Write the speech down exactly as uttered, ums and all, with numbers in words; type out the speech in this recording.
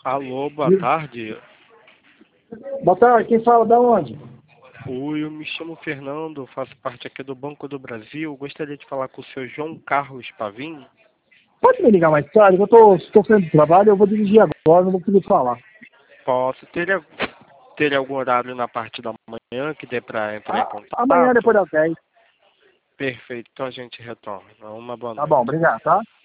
Alô, boa tarde. Boa tarde, quem fala da onde? Oi, eu me chamo Fernando, faço parte aqui do Banco do Brasil. Gostaria de falar com o senhor João Carlos Pavim. Pode me ligar mais tarde, eu tô, estou saindo do trabalho, eu vou dirigir agora, não vou conseguir falar. Posso ter, ter algum horário na parte da manhã que dê para entrar em Ah, amanhã contato? depois das dez. Perfeito, então a gente retorna. Uma boa Tá bom, noite. obrigado, tá?